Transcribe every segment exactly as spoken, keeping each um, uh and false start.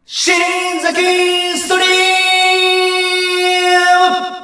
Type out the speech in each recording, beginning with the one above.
新崎ストリーム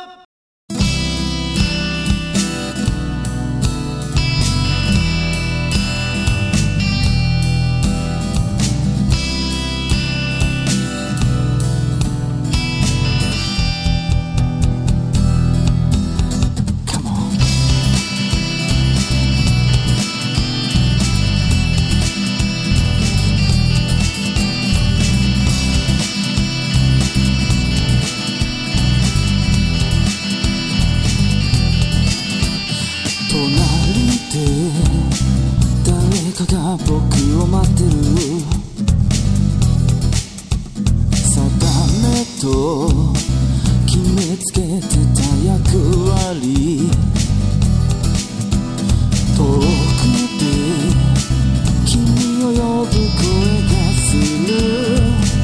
誰かが僕を待ってる定めと決めつけてた役割遠くで君を呼ぶ声がする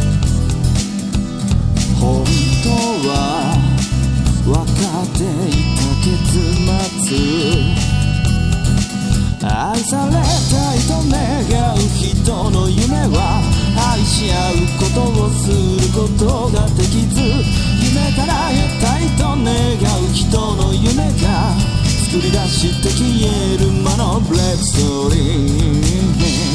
本当は分かっていた結末愛されたいと願う人の夢は愛し合うことをすることができず夢から得たいと願う人の夢が作り出して消える魔のブレイクストーリー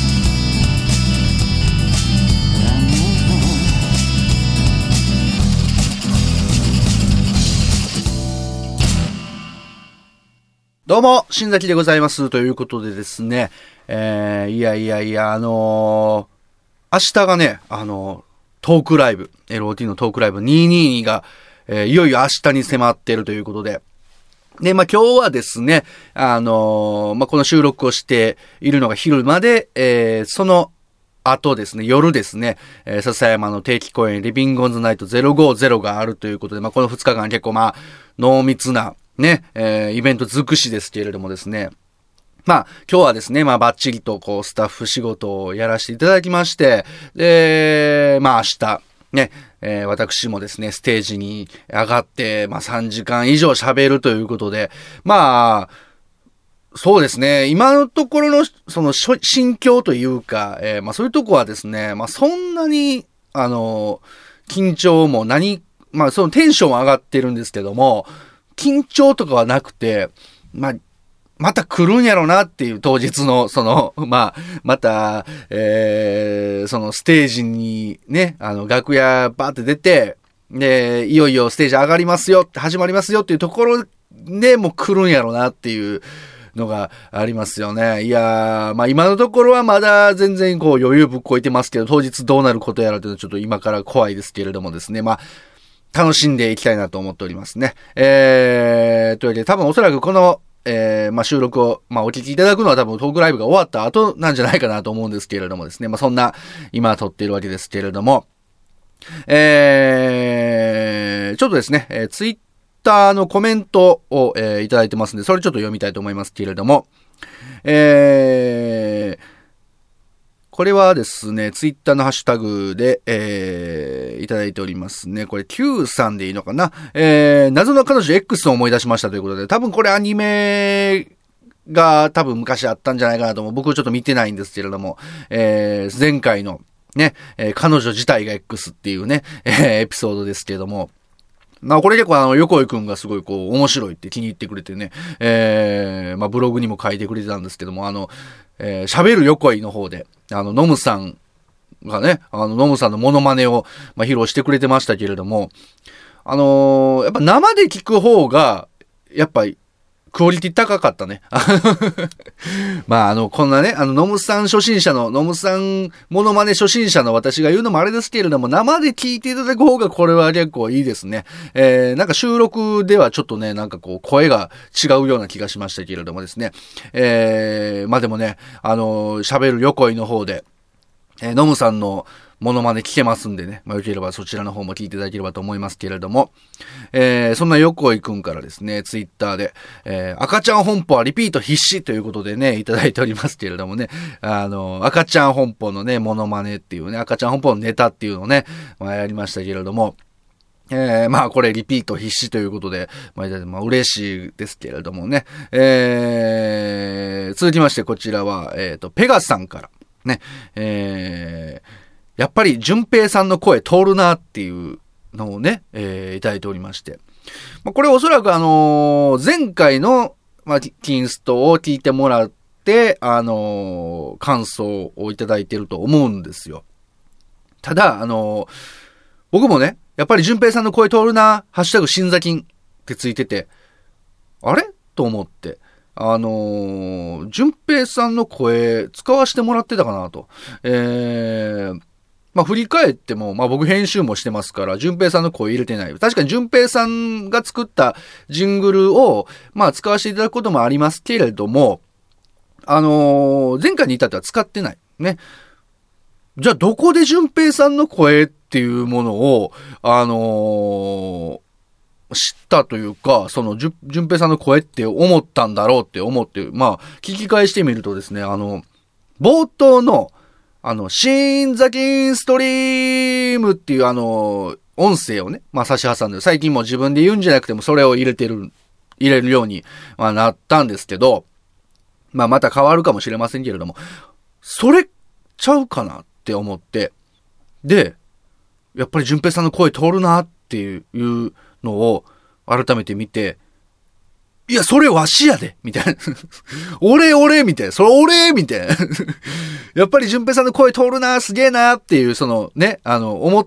どうも、新崎でございます。ということでですね、えー、いやいやいや、あのー、明日がね、あのー、トークライブ、エルオーティー のトークライブにひゃくにじゅうにが、えー、いよいよ明日に迫っているということで、で、まあ、今日はですね、あのー、まあ、この収録をしているのが昼まで、えー、その後ですね、夜ですね、えー、笹山の定期公演、リビングオンズナイトゼロごじゅうがあるということで、まあ、このふつかかん結構まあ、濃密な、ね、えー、イベント尽くしですけれどもですね。まあ、今日はですね、まあ、バッチリとこう、スタッフ仕事をやらせていただきまして、で、まあ、明日、ね、えー、私もですね、ステージに上がって、まあ、さんじかん以上喋るということで、まあ、そうですね、今のところの、その、心境というか、えー、まあ、そういうとこはですね、まあ、そんなに、あの、緊張も何、まあ、そのテンションは上がってるんですけども、緊張とかはなくて、まあ、また来るんやろなっていう当日の、その、まあ、また、えー、そのステージにね、あの、楽屋バーって出て、で、いよいよステージ上がりますよ、始まりますよっていうところでもう来るんやろなっていうのがありますよね。いやー、まあ今のところはまだ全然こう余裕ぶっこいてますけど、当日どうなることやらというのはちょっと今から怖いですけれどもですね、まあ、楽しんでいきたいなと思っておりますね。えー、というわけで多分おそらくこの、えー、まあ、収録を、まあ、お聞きいただくのは多分トークライブが終わった後なんじゃないかなと思うんですけれどもですね。まあ、そんな、今撮っているわけですけれども、えー、ちょっとですね、えー、ツイッターのコメントを、えー、いただいてますんで、それちょっと読みたいと思いますけれども、えー、これはですね、ツイッターのハッシュタグで、えー、いただいておりますね。これ Q さんでいいのかな、えー、謎の彼女 X を思い出しましたということで、多分これアニメが多分昔あったんじゃないかなと思う。僕ちょっと見てないんですけれども、えー、前回のね、えー、彼女自体が X っていうね、えー、エピソードですけれども、まあこれ結構あの、横井くんがすごいこう、面白いって気に入ってくれてね、えー、まあブログにも書いてくれてたんですけども、あの、えー、喋る横井の方で、あの、ノムさんがね、あの、ノムさんのモノマネを、まあ、披露してくれてましたけれども、あのー、やっぱ生で聞く方が、やっぱり、クオリティ高かったね。まあ、あの、こんなね、あの、ノムさん初心者の、ノムさんモノマネ初心者の私が言うのもあれですけれども、生で聞いていただく方がこれは結構いいですね。えー、なんか収録ではちょっとね、なんかこう、声が違うような気がしましたけれどもですね。えー、まあでもね、あのー、喋る横井の方で、えー、ノムさんのモノマネ聞けますんでね。まあ、よければそちらの方も聞いていただければと思いますけれども。えー、そんな横井くんからですね、ツイッターで、えー、赤ちゃん本舗はリピート必至ということでね、いただいておりますけれどもね。あの、赤ちゃん本舗のね、モノマネっていうね、赤ちゃん本舗のネタっていうのをね、まあやりましたけれども。えー、まあこれリピート必至ということで、まあ、まあ、嬉しいですけれどもね。えー、続きましてこちらは、えっと、ペガスさんから。ね、えー、 やっぱり淳平さんの声通るなっていうのをね、えー、いただいておりまして。まあ、これおそらくあのー、前回の、まあ、キンストを聞いてもらって、あのー、感想をいただいてると思うんですよ。ただ、あのー、僕もね、やっぱり淳平さんの声通るな、ハッシュタグ新座金ってついてて、あれと思って、あのー、淳平さんの声使わせてもらってたかなと。えー、まあ、振り返っても、まあ、僕編集もしてますから、淳平さんの声入れてない。確かに淳平さんが作ったジングルを、まあ、使わせていただくこともありますけれども、あのー、前回に至っては使ってない。ね。じゃあ、どこで淳平さんの声っていうものを、あのー、知ったというか、その、淳平さんの声って思ったんだろうって思って、まあ、聞き返してみるとですね、あの、冒頭の、あの、新ザキンストリームっていうあの、音声をね、まあ差し挟んで、最近も自分で言うんじゃなくてもそれを入れてる、入れるように、まあ、なったんですけど、まあまた変わるかもしれませんけれども、それちゃうかなって思って、で、やっぱり淳平さんの声通るなっていうのを改めて見て、いや、それわしやでみたいな。俺、俺みたいな。それ俺みたいな。やっぱり淳平さんの声通るな、すげえなっていう、そのね、あの、思って、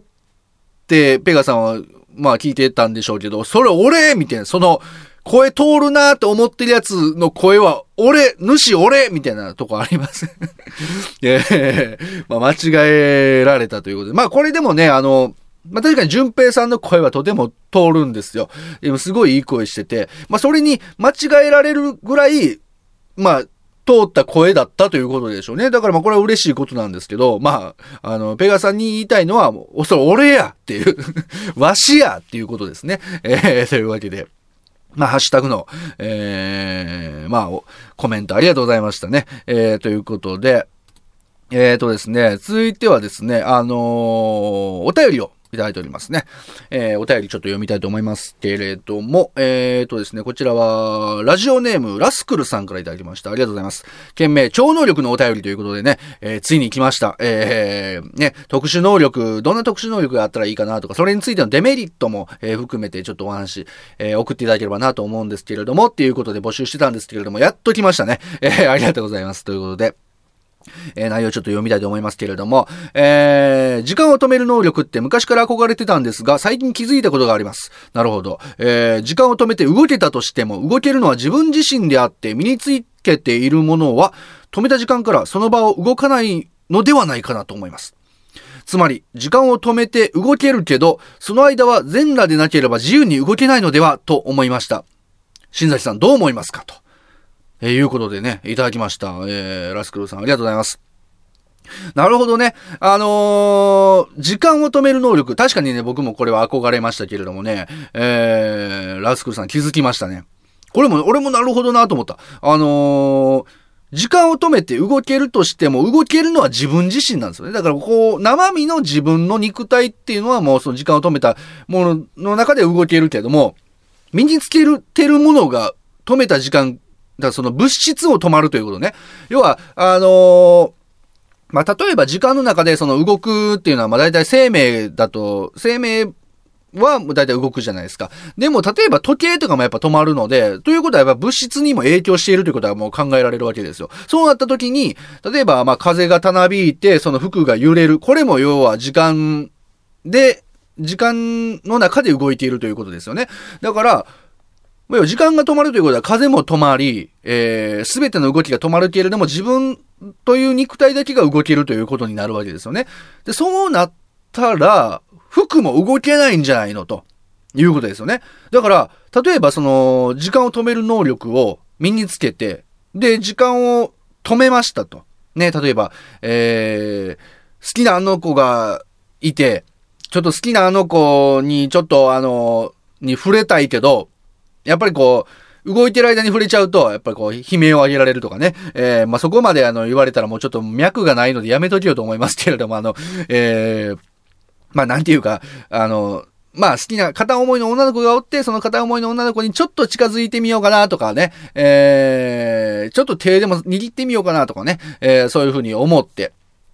ペガさんは、まあ聞いてたんでしょうけど、それ俺みたいな。その、声通るなって思ってるやつの声は、俺、主俺みたいなとこあります。えー、まあ間違えられたということで。まあこれでもね、あの、まあ、確かに淳平さんの声はとても通るんですよ。でもすごいいい声してて、まあ、それに間違えられるぐらい、まあ、通った声だったということでしょうね。だからまあ、これは嬉しいことなんですけど、まあ、あの、ペガさんに言いたいのは、おそれ俺やっていう、わしやっていうことですね。えー、というわけで。まあ、ハッシュタグの、えー、まあ、コメントありがとうございましたね。えー、ということで、えーとですね、続いてはですね、あのー、お便りをいただいておりますね。えー、お便りちょっと読みたいと思いますけれども、えーとですね、こちらは、ラジオネーム、ラスクルさんからいただきました。ありがとうございます。件名、超能力のお便りということでね、えー、ついに来ました。えー、ね、特殊能力、どんな特殊能力があったらいいかなとか、それについてのデメリットも、えー、含めてちょっとお話、えー、送っていただければなと思うんですけれども、っていうことで募集してたんですけれども、やっと来ましたね。えー、ありがとうございます。ということで、えー、内容ちょっと読みたいと思いますけれども、えー、時間を止める能力って昔から憧れてたんですが、最近気づいたことがあります。なるほど。えー、時間を止めて動けたとしても、動けるのは自分自身であって、身につけているものは、止めた時間からその場を動かないのではないかなと思います。つまり、時間を止めて動けるけど、その間は全裸でなければ自由に動けないのではと思いました。新崎さんどう思いますかと。えー、いうことでね、いただきました。えー、ラスクルさんありがとうございます。なるほどね。あのー、時間を止める能力。確かにね、僕もこれは憧れましたけれどもね、えー、ラスクルさん気づきましたね。これも、俺もなるほどなと思った。あのー、時間を止めて動けるとしても、動けるのは自分自身なんですよね。だからこう、生身の自分の肉体っていうのはもうその時間を止めたものの中で動けるけども、身につける、てるものが止めた時間、だからその物質を止まるということね。要は、あのー、まあ、例えば時間の中でその動くっていうのは、ま、大体生命だと、生命は大体動くじゃないですか。でも、例えば時計とかもやっぱ止まるので、ということはやっぱ物質にも影響しているということはもう考えられるわけですよ。そうなった時に、例えば、ま、風がたなびいて、その服が揺れる。これも要は時間で、時間の中で動いているということですよね。だから、時間が止まるということは風も止まり、えー、すべての動きが止まるけれども自分という肉体だけが動けるということになるわけですよね。で、そうなったら、服も動けないんじゃないのということですよね。だから、例えばその、時間を止める能力を身につけて、で、時間を止めましたと。ね、例えば、えー、好きなあの子がいて、ちょっと好きなあの子にちょっとあの、に触れたいけど、やっぱりこう、動いてる間に触れちゃうと、やっぱりこう、悲鳴を上げられるとかね。えー、まあ、そこまであの、言われたらもうちょっと脈がないのでやめときようと思いますけれども、あの、えー、まあ、なんていうか、あの、まあ、好きな片思いの女の子がおって、その片思いの女の子にちょっと近づいてみようかなとかね。えー、ちょっと手でも握ってみようかなとかね。えー、そういうふうに思って。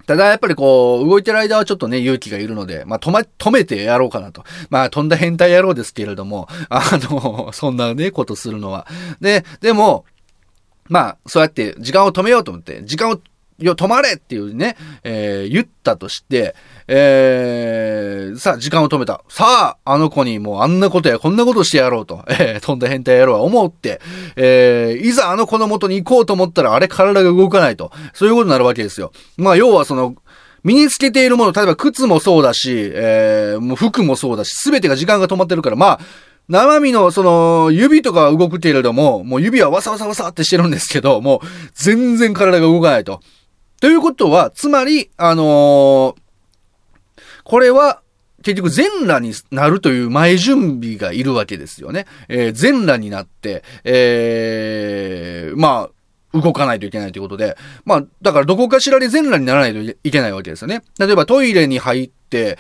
ただやっぱりこう、動いてる間はちょっとね、勇気がいるので、まあ止ま、止めてやろうかなと。まあ飛んだ変態野郎ですけれども、あの、そんなね、ことするのは。で、でも、まあ、そうやって時間を止めようと思って、時間をよ、止まれっていうね、えー、言ったとして、えー、さあ、時間を止めた。さあ、あの子にもうあんなことやこんなことしてやろうと、えー、飛んだ変態野郎は思って、えー、いざあの子の元に行こうと思ったら、あれ体が動かないと。そういうことになるわけですよ。まあ、要はその、身につけているもの、例えば靴もそうだし、えー、もう服もそうだし、すべてが時間が止まってるから、まあ、生身のその指とかは動くけれども、もう指はわさわさわさってしてるんですけど、もう全然体が動かないと。ということは、つまり、あのー、これは結局全裸になるという前準備がいるわけですよね。えー、全裸になって、えー、まあ、動かないといけないということで、まあ、だからどこかしらで全裸にならないといけないわけですよね。例えばトイレに入って、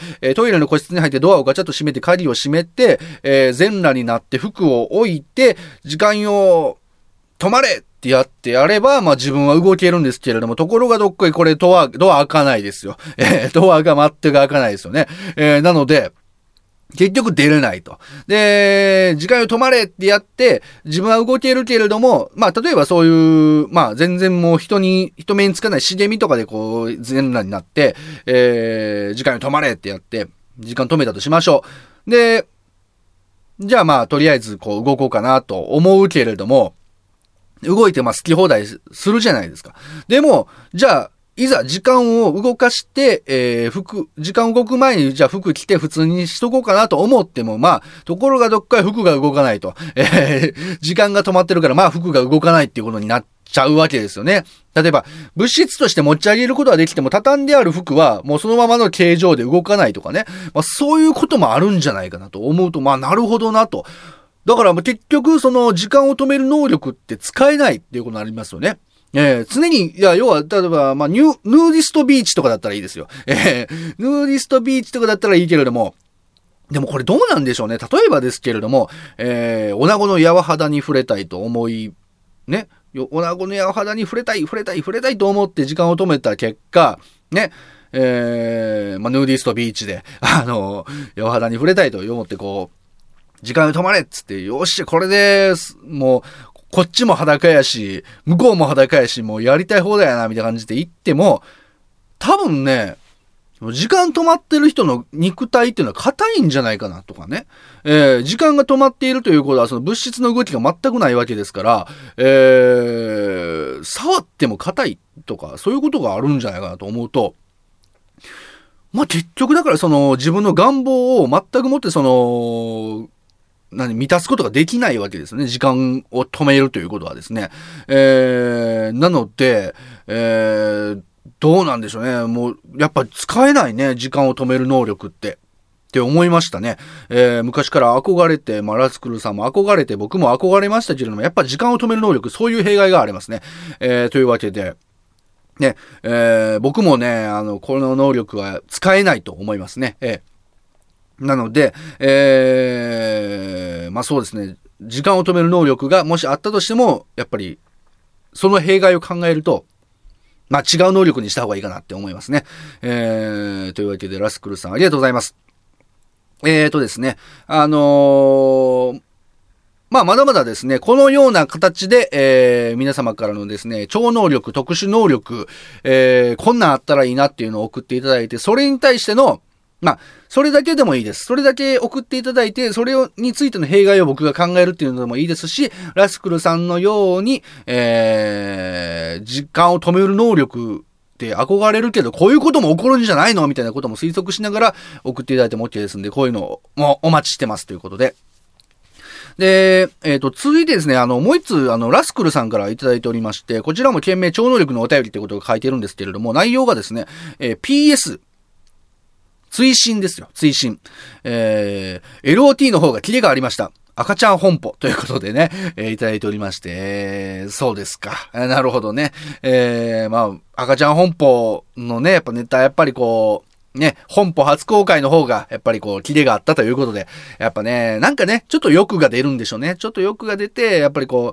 えー、トイレの個室に入ってドアをガチャッと閉めて鍵を閉めて、えー、全裸になって服を置いて、時間を止まれってやってやれば、まあ自分は動けるんですけれども、ところがどっかにこれドア、ドア開かないですよ。えー、ドアが全く開かないですよね。えー、なので、結局出れないと。で、時間を止まれってやって、自分は動けるけれども、まあ、例えばそういう、まあ、全然もう人に、人目につかない茂みとかでこう、全裸になって、えー、時間を止まれってやって、時間止めたとしましょう。で、じゃあまあ、とりあえずこう、動こうかなと思うけれども、動いてまあ、好き放題するじゃないですか。でも、じゃあ、いざ時間を動かして、えー、服、時間動く前にじゃあ服着て普通にしとこうかなと思っても、まあ、ところがどっかで服が動かないと。えー、時間が止まってるから、まあ服が動かないっていうことになっちゃうわけですよね。例えば、物質として持ち上げることはできても、畳んである服はもうそのままの形状で動かないとかね。まあそういうこともあるんじゃないかなと思うと、まあなるほどなと。だから結局その時間を止める能力って使えないっていうことになりますよね。えー、常に、いや、要は、例えば、まあ、ニュ、ヌーディストビーチとかだったらいいですよ。えー、ヌーディストビーチとかだったらいいけれども、でもこれどうなんでしょうね。例えばですけれども、えー、女子の柔肌に触れたいと思い、ね、女子の柔肌に触れたい、触れたい、触れたいと思って時間を止めた結果、ね、えー、まあ、ヌーディストビーチで、あの、柔肌に触れたいと思ってこう、時間を止まれっつって、よし、これで、もう、こっちも裸やし、向こうも裸やし、もうやりたい放題やな、みたいな感じで言っても、多分ね、時間止まってる人の肉体っていうのは硬いんじゃないかなとかね。えー、時間が止まっているということは、その物質の動きが全くないわけですから、えー、触っても硬いとか、そういうことがあるんじゃないかなと思うと、まあ、結局だからその自分の願望を全くもってその、何、満たすことができないわけですよね。時間を止めるということはですね。えー、なので、えー、どうなんでしょうね。もう、やっぱ使えないね。時間を止める能力って。って思いましたね。えー、昔から憧れて、まあ、ラスクルさんも憧れて、僕も憧れましたけれども、やっぱ時間を止める能力、そういう弊害がありますね。えー、というわけで、ね、えー、僕もね、あの、この能力は使えないと思いますね。えーなので、えー、まあそうですね、時間を止める能力がもしあったとしても、やっぱり、その弊害を考えると、まあ違う能力にした方がいいかなって思いますね。えー、というわけで、ラスクルさんありがとうございます。えーとですね、あのー、まあまだまだですね、このような形で、えー、皆様からのですね、超能力、特殊能力、えー、こんなんあったらいいなっていうのを送っていただいて、それに対しての、まあ、それだけでもいいです。それだけ送っていただいて、それをについての弊害を僕が考えるっていうのでもいいですし、ラスクルさんのように、えー、時間を止める能力って憧れるけど、こういうことも起こるんじゃないのみたいなことも推測しながら送っていただいても OK ですんで、こういうのをもお待ちしてますということで。で、えっと、続いてですね、あの、もう一つ、あの、ラスクルさんからいただいておりまして、こちらも件名超能力のお便りってことが書いてるんですけれども、内容がですね、えー、ピーエス、追伸ですよ、追伸。えー、エルオーティー の方がキレがありました。赤ちゃん本舗ということでね、えー、いただいておりまして、えー、そうですか。なるほどね。えー、まあ、赤ちゃん本舗のね、やっぱネタ、やっぱりこう、ね、本舗初公開の方が、やっぱりこう、キレがあったということで、やっぱね、なんかね、ちょっと欲が出るんでしょうね。ちょっと欲が出て、やっぱりこう、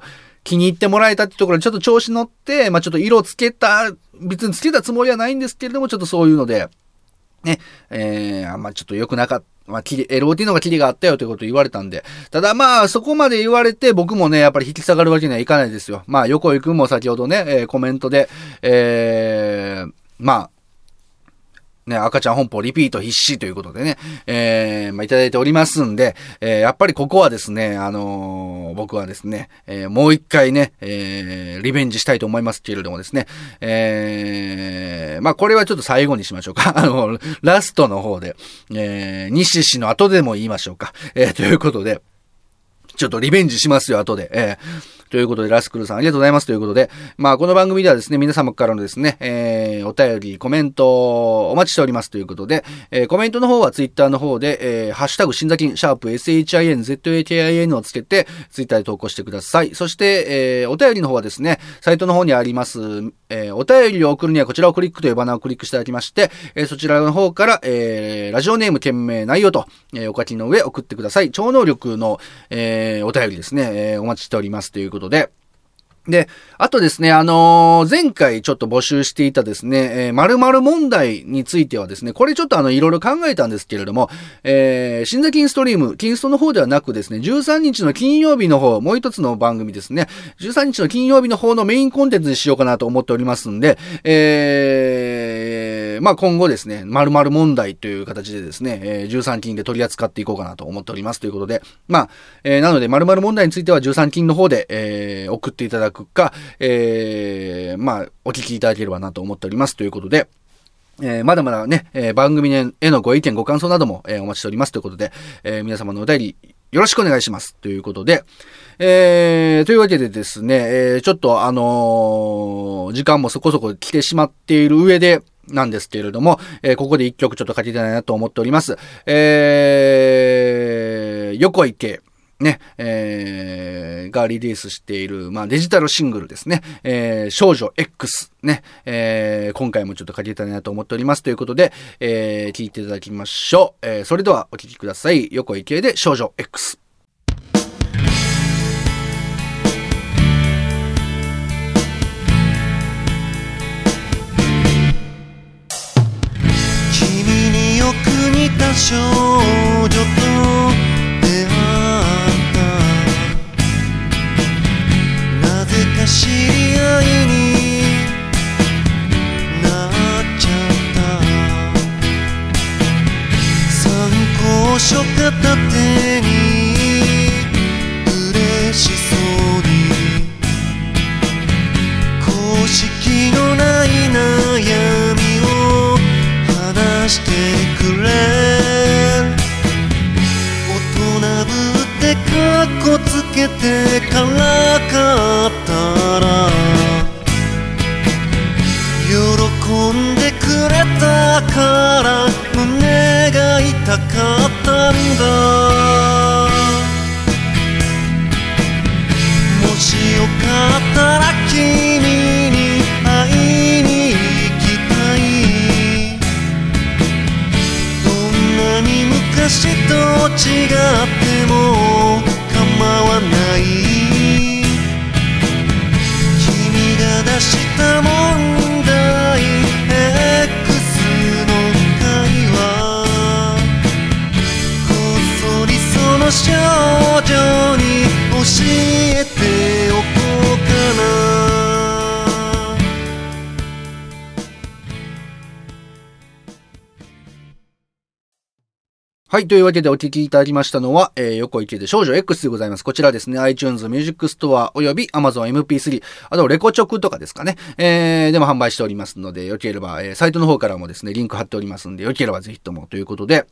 気に入ってもらえたってところでちょっと調子乗って、まあちょっと色つけた、別につけたつもりはないんですけれども、ちょっとそういうので、ね、えー、あんまちょっと良くなかった。まあ、エルオーティー の方がキリがあったよということを言われたんで。ただまあ、そこまで言われて僕もね、やっぱり引き下がるわけにはいかないですよ。まあ、横井くんも先ほどね、えー、コメントで、えー、まあ、ね、赤ちゃん本舗リピート必至ということでね、えー、まあ、いただいておりますんで、えー、やっぱりここはですね、あのー、僕はですね、えー、もう一回ね、えー、リベンジしたいと思いますけれどもですね、えー、まあ、これはちょっと最後にしましょうか。あの、ラストの方で、えー、西氏の後でも言いましょうか。えー、ということで、ちょっとリベンジしますよ、後で。えーということで、ラスクルさんありがとうございますということで、まあ、この番組ではですね、皆様からのですね、えー、お便り、コメント、お待ちしておりますということで、えー、コメントの方はツイッターの方で、えー、ハッシュタグ、新座金、シャープ、エスエイチアイエヌゼットエーケーアイエヌ をつけて、ツイッターで投稿してください。そして、えー、お便りの方はですね、サイトの方にあります、えー、お便りを送るにはこちらをクリックというバナーをクリックしていただきまして、えー、そちらの方から、えー、ラジオネーム、件名、内容と、えー、お書きの上送ってください。超能力の、えー、お便りですね、えー、お待ちしておりますということで、で、あとですね、あのー、前回ちょっと募集していたですね、えー、〇〇問題についてはですね、これちょっとあの、いろいろ考えたんですけれども、えー、新座金ストリーム、金ストの方ではなくですね、じゅうさんにちの金曜日の方、もう一つの番組ですね、じゅうさんにちの金曜日の方のメインコンテンツにしようかなと思っておりますんで、えー、まあ今後ですね、〇〇問題という形でですね、えー、じゅうさん金で取り扱っていこうかなと思っておりますということで、まあ、えー、なので〇〇問題についてはじゅうさん金の方で、えー、送っていただくか、えー、まあ、お聞きいただければなと思っておりますということで、えー、まだまだね、えー、番組へのご意見ご感想なども、えー、お待ちしておりますということで、えー、皆様のお便りよろしくお願いしますということで、えー、というわけでですね、えー、ちょっとあのー、時間もそこそこ来てしまっている上でなんですけれども、えー、ここで一曲ちょっとかけたいなと思っております。えー、横池ね、えー、がリリースしている、まあ、デジタルシングルですね。えー、少女 X ね、えー、今回もちょっとかけたいなと思っておりますということで、えー、聞いていただきましょう。えー、それではお聴きください。横井圭で少女 X。 君によく似た少女と知り合いになっちゃった参考書片手に嬉しそうに公式のない悩みを話してくれ大人ぶってカッコつけてからかった喜んでくれたから胸が痛かったんだもしよかったら君に会いに行きたいどんなに昔と違っても構わない出した問題 X の会話こっそりその少女に教えておこうかなはい。というわけでお聞きいただきましたのは、えー、横池で少女 X でございます。こちらですね、iTunes Music Store および Amazon エムピースリー、あとレコチョクとかですかね、えー、でも販売しておりますので、よければ、えー、サイトの方からもですね、リンク貼っておりますので、よければぜひともということで、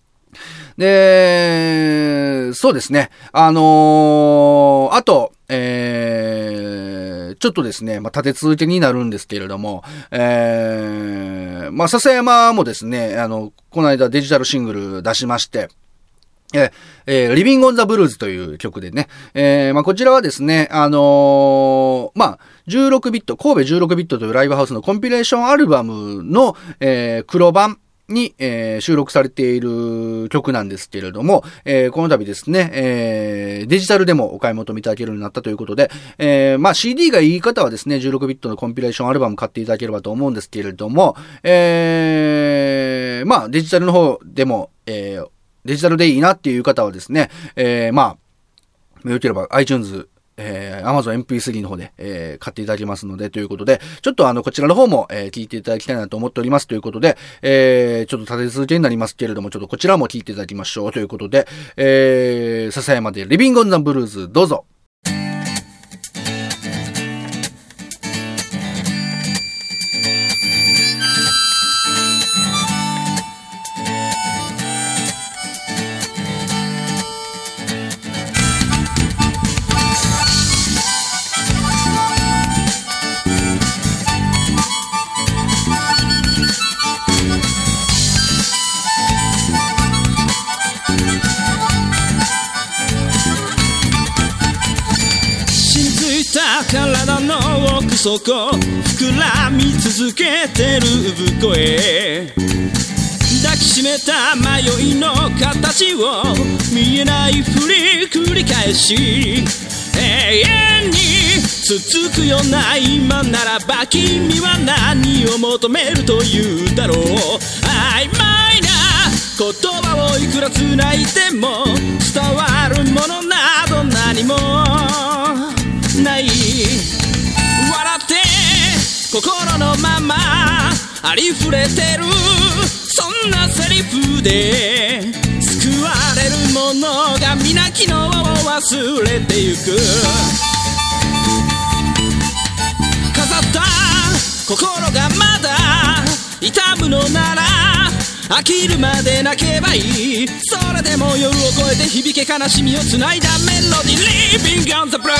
で、そうですね、あのー、あと、えー、ちょっとですね、まあ、立て続けになるんですけれども、えー、まあ、笹山もですね、あの、この間デジタルシングル出しまして、えー、リビングオンザブルーズという曲でね、えー、まあ、こちらはですね、あのー、まあ、じゅうろくビット、神戸じゅうろくビットというライブハウスのコンピレーションアルバムの、えー、黒版、 に、えー、収録されている曲なんですけれども、えー、この度ですね、えー、デジタルでもお買い求めいただけるようになったということで、えー、まあ シーディー がいい方はですね、じゅうろくビットのコンピレーションアルバム買っていただければと思うんですけれども、えー、まあデジタルの方でも、えー、デジタルでいいなっていう方はですね、えー、まあ、よければ iTunes、えー、Amazon エムピースリー の方で、えー、買っていただきますので、ということで、ちょっとあの、こちらの方も、えー、聞いていただきたいなと思っておりますということで、えー、ちょっと立て続けになりますけれども、ちょっとこちらも聞いていただきましょうということで、えー、笹山でリビングオンザブルーズ、どうぞ。 体の奥底膨らみ続けてる産声抱きしめた迷いの形を見えないふり繰り返し永遠に続くような今ならば君は何を求めるというだろう曖昧な言葉をいくら繋いでも伝わるものなど何もない笑って心のままありふれてるそんなセリフで救われるものが皆昨日を忘れてゆく飾った心がまだ痛むのなら飽きるまで泣けばいいそれでも夜を越えて響け悲しみをつないだメロディー Living on the Blues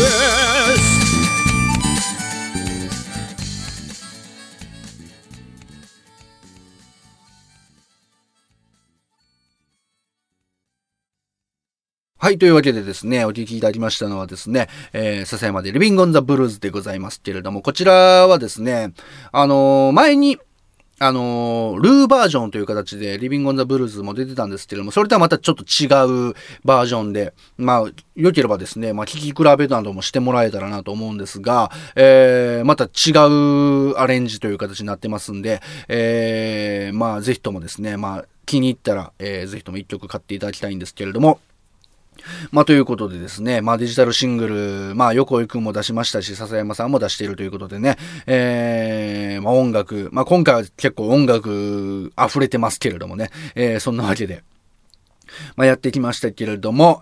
はい。というわけでですね、お聞きいただきましたのはですね、えー、笹山でリビングオンザブルーズでございますけれども、こちらはですね、あのー、前に、あのー、ルーバージョンという形でリビングオンザブルーズも出てたんですけれども、それとはまたちょっと違うバージョンで、まあ、良ければですね、まあ、聞き比べなどもしてもらえたらなと思うんですが、えー、また違うアレンジという形になってますんで、えー、まあ、ぜひともですね、まあ、気に入ったら、えー、ぜひとも一曲買っていただきたいんですけれども、まあ、ということでですね、まあ、デジタルシングル、まあ、横井くんも出しましたし、笹山さんも出しているということでね、えー、まあ、音楽、まあ、今回は結構音楽溢れてますけれどもね、えー、そんなわけで、まあ、やってきましたけれども、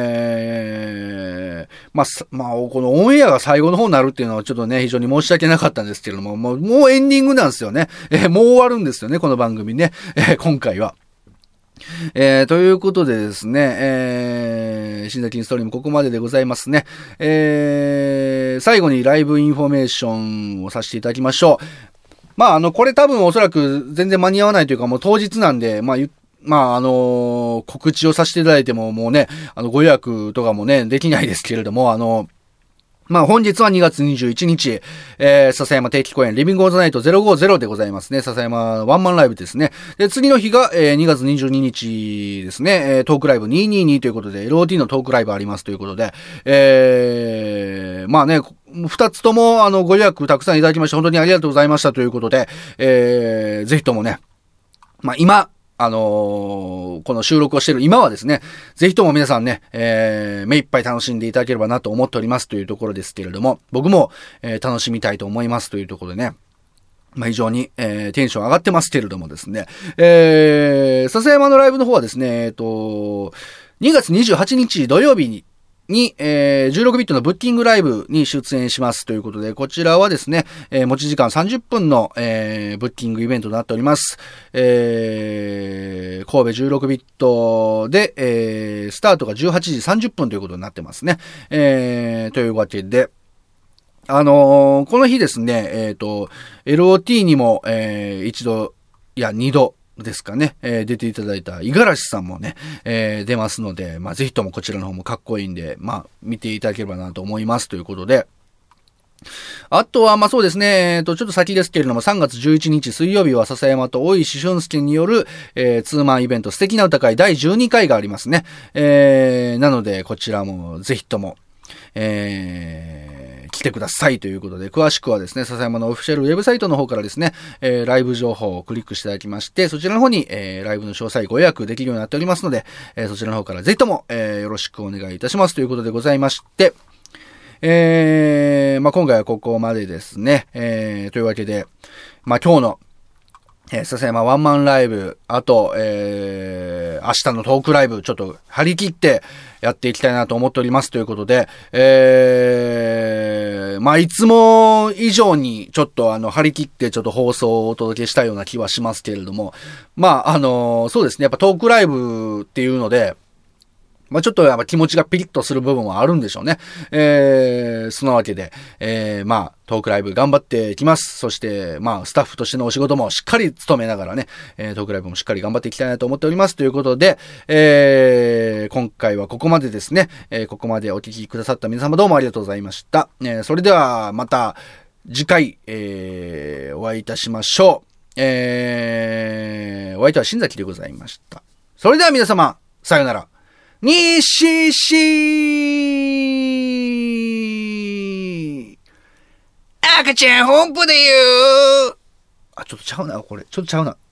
えー、まあ、まあ、このオンエアが最後の方になるっていうのはちょっとね、非常に申し訳なかったんですけれども、もう、もうエンディングなんですよね。えー、もう終わるんですよね、この番組ね、えー、今回は。えー、ということでですね、えー、新崎ストリームここまででございますね。えー、最後にライブインフォメーションをさせていただきましょう。まあ、あの、これ多分おそらく全然間に合わないというかもう当日なんで、まあ、まあ、あのー、告知をさせていただいてももうね、あの、ご予約とかもね、できないですけれども、あのー、まあ本日はにがつにじゅういちにち、えー、笹山定期公演リビングオンザナイトゼロごゼロでございますね。笹山ワンマンライブですね。で、次の日が、えー、にがつにじゅうににちですね、えー、トークライブにひゃくにじゅうにということで、エルオーティー のトークライブありますということで、えー、まあね、二つともあのご予約たくさんいただきまして本当にありがとうございましたということで、えー、ぜひともね、まあ今、あのー、この収録をしている今はですね、ぜひとも皆さんね、えー、目いっぱい楽しんでいただければなと思っておりますというところですけれども、僕も、えー、楽しみたいと思いますというところでね、まあ、非常に、えー、テンション上がってますけれどもですね、えー、笹山のライブの方はですね、えっと、にがつにじゅうはちにち土曜日に、に、えー、じゅうろくビットのブッキングライブに出演しますということで、こちらはですね、えー、持ち時間さんじゅっぷんの、えー、ブッキングイベントとなっております。えー、神戸じゅうろくビットで、えー、スタートがじゅうはちじさんじゅっぷんということになってますね。えー、というわけで、あのー、この日ですね、えっと、エルオーティー にも、えー、一度、いや、二度、ですかね、えー、出ていただいた五十嵐さんもね、えー、出ますので、まあ、ぜひともこちらの方もかっこいいんで、まあ、見ていただければなと思いますということで、 あとは、まあそうですね、えっと、ちょっと先ですけれども、さんがつじゅういちにち水曜日は笹山と大石俊介による、えー、ツーマンイベント素敵な歌会だいじゅうにかいがありますね。えー、なので、こちらもぜひとも、えー、来てくださいということで、詳しくはですね、笹山のオフィシャルウェブサイトの方からですね、えー、ライブ情報をクリックしていただきまして、そちらの方に、えー、ライブの詳細ご予約できるようになっておりますので、えー、そちらの方からぜひとも、えー、よろしくお願いいたしますということでございまして、えー、まあ、今回はここまでですね。えー、というわけで、まあ、今日の、えー、笹山ワンマンライブ、あと、えー、明日のトークライブ、ちょっと張り切ってやっていきたいなと思っておりますということで、えー、まあ、いつも以上にちょっとあの、張り切ってちょっと放送をお届けしたいような気はしますけれども、まあ、あのー、そうですね。やっぱトークライブっていうので、まあ、ちょっとやっぱ気持ちがピリッとする部分はあるんでしょうね。えー、そのわけで、えー、まあ、トークライブ頑張っていきます。そして、まあ、スタッフとしてのお仕事もしっかり務めながらね、えー、トークライブもしっかり頑張っていきたいなと思っております。ということで、えー、今回はここまでですね。えー、ここまでお聞きくださった皆様どうもありがとうございました。えー、それでは、また、次回、えー、お会いいたしましょう。えー、お相手は新崎でございました。それでは皆様、さよなら。にしし赤ちゃん本舗で言う。あ、ちょっとちゃうな、これ。ちょっとちゃうな。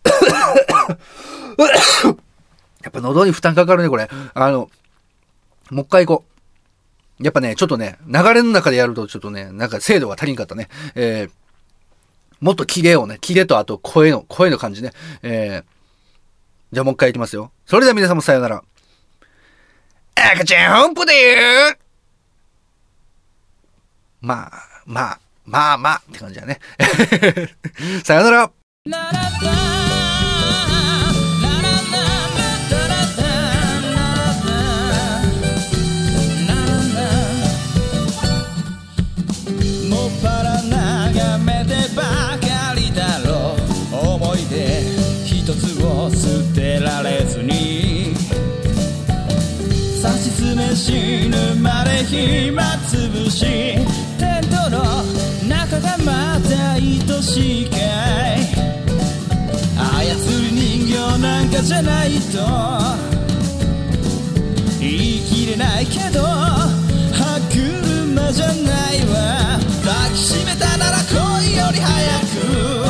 やっぱ喉に負担かかるね、これ。あの、もう一回行こう。やっぱね、ちょっとね、流れの中でやるとちょっとね、なんか精度が足りんかったね。えー、もっとキレをね、キレとあと声の、声の感じね。えー、じゃあもう一回行きますよ。それでは皆様さよなら。赤ちゃん本舗で言う。まあ、まあ、まあまあって感じだね。さよなら。 もっぱら眺めてばかりだろう。思い出一つを捨てられずに差し詰め死ぬまで暇つぶしテントの中がまた愛しいかい。操る人形なんかじゃないと言い切れないけど歯車じゃないわ。抱きしめたなら恋より早く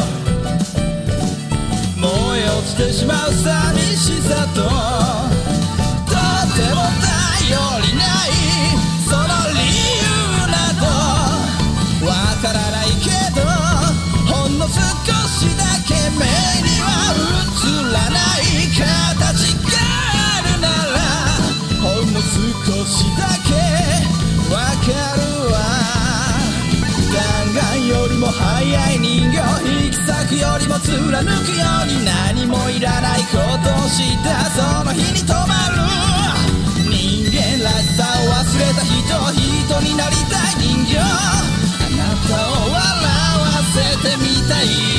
燃え落ちてしまう寂しさととても頼りないその理由などわからないけどほんの少しだけ目には映らない形があるならほんの少しだけわかるわ。弾丸よりも速い人形引き裂くよりも貫くように何もいらないことをしたその日に止まる人間らしさを忘れた人人になりたい人形あなたを笑わせてみたい